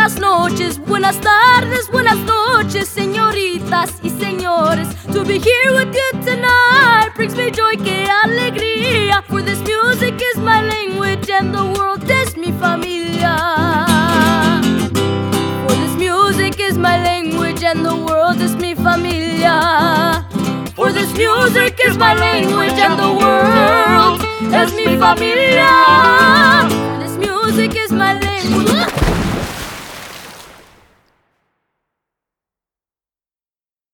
buenas noches, buenas tardes, buenas noches, señoritas y señores. To be here with you tonight brings me joy, que alegría. For this music is my language and the world is mi familia. For this music is my language and the world is mi familia. For this music is my language and the world is mi familia. For this music is my language.